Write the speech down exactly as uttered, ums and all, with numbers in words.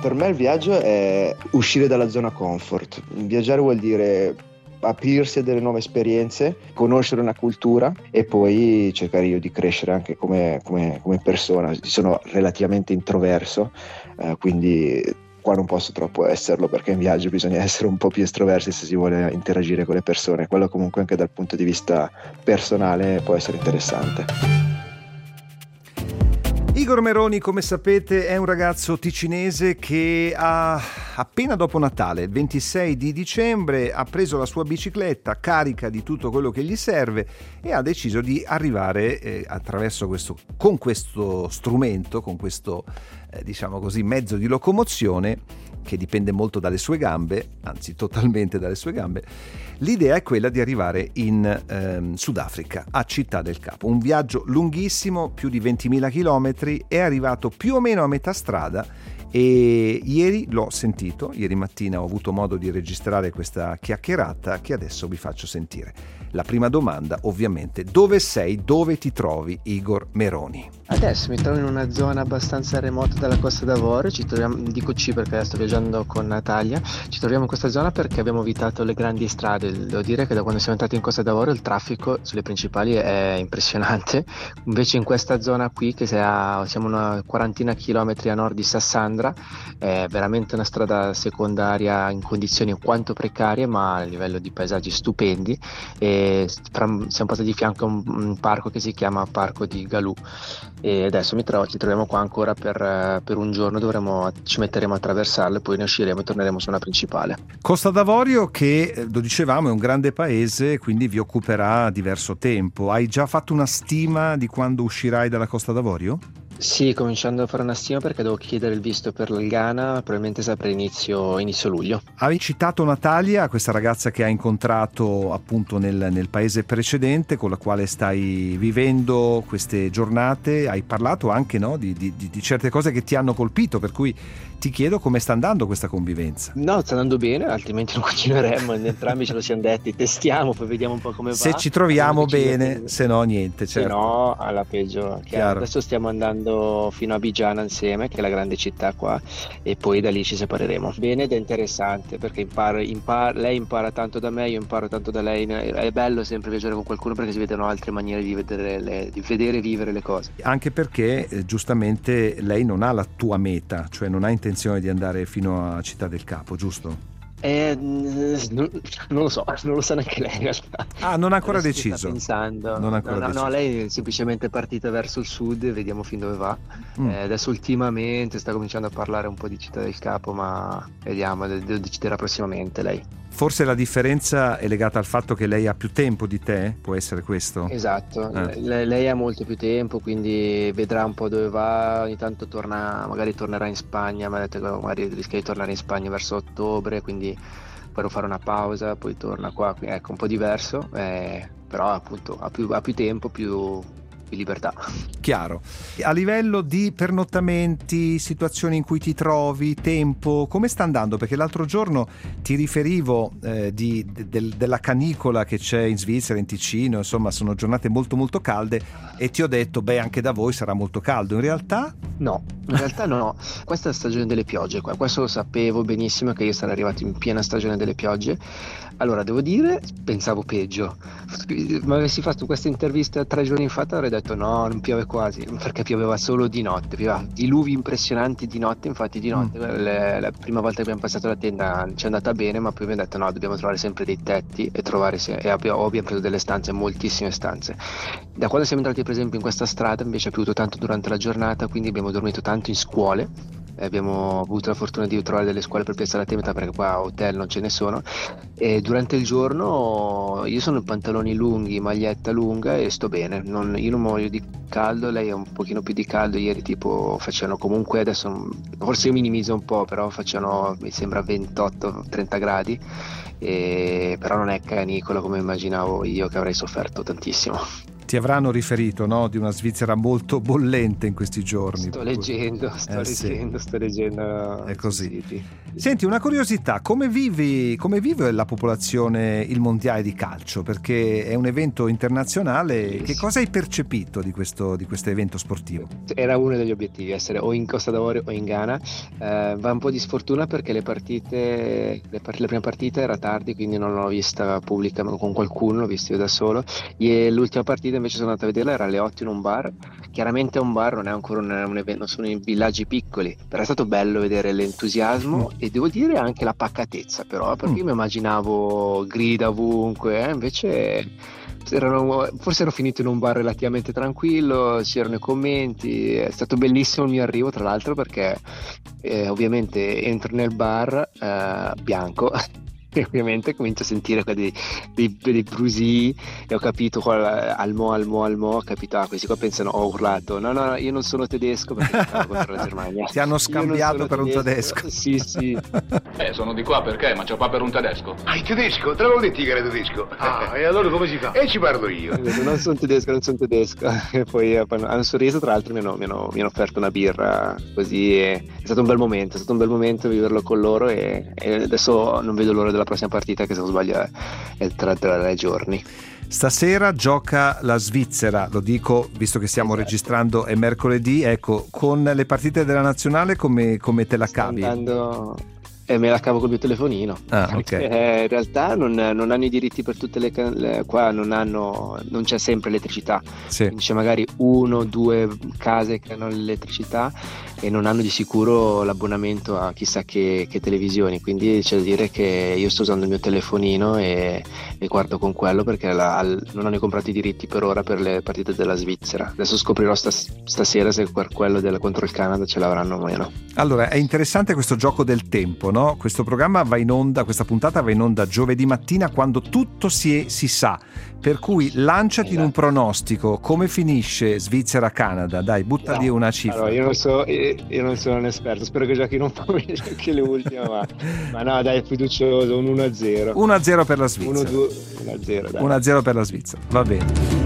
Per me il viaggio è uscire dalla zona comfort. Viaggiare vuol dire aprirsi a delle nuove esperienze, conoscere una cultura e poi cercare io di crescere anche come, come, come persona. Sono relativamente introverso, eh, quindi qua non posso troppo esserlo, perché in viaggio bisogna essere un po' più estroversi se si vuole interagire con le persone. Quello comunque anche dal punto di vista personale può essere interessante. Igor Meroni, come sapete, è un ragazzo ticinese che ha, appena dopo Natale, il ventisei di dicembre, ha preso la sua bicicletta carica di tutto quello che gli serve e ha deciso di arrivare eh, attraverso questo, con questo strumento, con questo eh, diciamo così mezzo di locomozione che dipende molto dalle sue gambe, anzi totalmente dalle sue gambe. L'idea è quella di arrivare in ehm, Sudafrica, a Città del Capo. Un viaggio lunghissimo, più di ventimila chilometri, è arrivato più o meno a metà strada e ieri l'ho sentito, ieri mattina ho avuto modo di registrare questa chiacchierata che adesso vi faccio sentire. La prima domanda, ovviamente, dove sei, dove ti trovi, Igor Meroni? Adesso mi trovo in una zona abbastanza remota dalla Costa d'Avorio, ci troviamo, dico C perché sto viaggiando con Natalia, ci troviamo in questa zona perché abbiamo evitato le grandi strade. Devo dire che da quando siamo entrati in Costa d'Avorio il traffico sulle principali è impressionante, invece in questa zona qui, che sia, siamo una quarantina chilometri a nord di Sassandra, è veramente una strada secondaria in condizioni quanto precarie ma a livello di paesaggi stupendi, e siamo passati di fianco a un, un parco che si chiama Parco di Galù e adesso mi trovo, ci troviamo qua ancora per, per un giorno, dovremo, ci metteremo a attraversarlo e poi ne usciremo e torneremo su una principale. Costa d'Avorio che, lo dicevamo, è un grande paese, quindi vi occuperà diverso tempo. Hai già fatto una stima di quando uscirai dalla Costa d'Avorio? Sì, cominciando a fare una stima perché devo chiedere il visto per il Ghana, probabilmente sarà per inizio, inizio luglio. Hai citato Natalia, questa ragazza che hai incontrato appunto nel, nel paese precedente, con la quale stai vivendo queste giornate. Hai parlato anche, no, di, di, di certe cose che ti hanno colpito, per cui ti chiedo come sta andando questa convivenza. No, sta andando bene, altrimenti non continueremmo, entrambi ce lo siamo detti, testiamo, poi vediamo un po' come va. Se ci troviamo bene, se no niente, certo. Se no, alla peggio. Chiaro. Adesso stiamo andando fino a Bigiana insieme, che è la grande città qua, e poi da lì ci separeremo. Bene, ed è interessante perché imparo, imparo, lei impara tanto da me, io imparo tanto da lei. È bello sempre viaggiare con qualcuno perché si vedono altre maniere di vedere, le, di vedere e vivere le cose. Anche perché eh, giustamente lei non ha la tua meta, cioè non ha intenzione di andare fino a Città del Capo, giusto? Eh, non, non lo so, non lo sa neanche lei in realtà. Ah, non ha ancora Adesso deciso. Sta pensando. Non ha ancora no, no, deciso. no, lei è semplicemente partita verso il sud, vediamo fin dove va. Mm. Eh, adesso ultimamente sta cominciando a parlare un po' di Città del Capo, ma vediamo, lo deciderà prossimamente lei. Forse la differenza è legata al fatto che lei ha più tempo di te, può essere questo? Esatto, eh. lei, lei ha molto più tempo, quindi vedrà un po' dove va, ogni tanto torna, magari tornerà in Spagna, mi ha detto che magari rischia di tornare in Spagna verso ottobre, quindi farò fare una pausa, poi torna qua, quindi ecco un po' diverso, eh, però appunto ha più, ha più tempo, più... di libertà. Chiaro. A livello di pernottamenti, situazioni in cui ti trovi, tempo, come sta andando? Perché l'altro giorno ti riferivo eh, di, de, della canicola che c'è in Svizzera, in Ticino, insomma sono giornate molto molto calde e ti ho detto beh anche da voi sarà molto caldo. In realtà? No, in realtà no. Questa è la stagione delle piogge qua, questo lo sapevo benissimo che io sarei arrivato in piena stagione delle piogge. Allora devo dire, pensavo peggio, ma avessi fatto questa intervista tre giorni fa avrei detto no, non piove quasi, perché pioveva solo di notte, pioveva diluvi impressionanti di notte, infatti di notte mm. le, la prima volta che abbiamo passato la tenda ci è andata bene, ma poi abbiamo detto no, dobbiamo trovare sempre dei tetti e trovare se- e abbiamo, abbiamo preso delle stanze, moltissime stanze. Da quando siamo entrati per esempio in questa strada invece ha piovuto tanto durante la giornata, quindi abbiamo dormito tanto in scuole. Abbiamo avuto la fortuna di trovare delle scuole per piazzare la tenda perché qua hotel non ce ne sono, e durante il giorno io sono in pantaloni lunghi, maglietta lunga e sto bene, non, io non muoio di caldo, lei è un pochino più di caldo, ieri tipo facevano comunque, adesso forse io minimizzo un po', però facevano mi sembra ventotto trenta gradi, e, però non è canicola come immaginavo io che avrei sofferto tantissimo. Ti avranno riferito, no, di una Svizzera molto bollente in questi giorni. Sto leggendo, sto eh, leggendo, sì. sto leggendo. È così. Senti, una curiosità, come vivi, come vive la popolazione il mondiale di calcio? Perché è un evento internazionale. Che cosa hai percepito di questo, di questo evento sportivo? Era uno degli obiettivi, essere o in Costa d'Avorio o in Ghana. Eh, va un po' di sfortuna perché le partite, le, part- la prima partita era tardi, quindi non l'ho vista pubblica con qualcuno, l'ho vista io da solo. E l'ultima partita invece sono andato a vederla, era alle otto in un bar. Chiaramente un bar non è ancora un, un evento, sono in villaggi piccoli, però è stato bello vedere l'entusiasmo e devo dire anche la pacatezza, però, perché io mi immaginavo grida ovunque, eh? Invece erano, forse ero finito in un bar relativamente tranquillo, c'erano i commenti, è stato bellissimo il mio arrivo tra l'altro perché eh, ovviamente entro nel bar eh, bianco e ovviamente comincio a sentire dei, dei, dei brusii e ho capito qual, almo almo almo ho capito, ah, questi qua pensano ho urlato no no, no io non sono tedesco perché stavo contro la Germania. Ti hanno scambiato per tedesco. Un tedesco? Sì sì. Eh sono di qua perché ma c'ho qua per un tedesco. Ah, il tedesco? Te l'avevo detto che era tedesco. Ah, e allora come si fa? E ci parlo io. Non sono tedesco, non sono tedesco. E poi hanno sorriso, tra l'altro mi hanno, mi, hanno, mi hanno offerto una birra così e è stato un bel momento, è stato un bel momento viverlo con loro e, e adesso non vedo l'ora della prossima partita che se non sbaglio è tra tre giorni. Stasera gioca la Svizzera, lo dico visto che stiamo esatto. registrando è mercoledì, ecco, con le partite della nazionale come, come te la Sto cavi? Andando... Eh, me la cavo col mio telefonino. Ah, okay. eh, in realtà non, non hanno i diritti per tutte le, le qua non hanno non c'è sempre elettricità, sì. Quindi c'è magari uno o due case che hanno l'elettricità e non hanno di sicuro l'abbonamento a chissà che, che televisioni, quindi c'è da dire che io sto usando il mio telefonino e, e guardo con quello perché la, al, non hanno comprato i diritti per ora per le partite della Svizzera. Adesso scoprirò stas, stasera se per quello del, contro il Canada ce l'avranno o meno. Allora è interessante questo gioco del tempo, no? Questo programma va in onda, questa puntata va in onda giovedì mattina quando tutto si, è, si sa, per cui lanciati esatto. in un pronostico, come finisce Svizzera-Canada, dai, butta lì no. una cifra. Allora, io non so, io non sono un esperto, spero che giochino un po' meglio che le ultime, ma, ma no dai, fiducioso, un uno a zero. uno a zero per la Svizzera. uno a zero, dai. uno a zero per la Svizzera, va bene.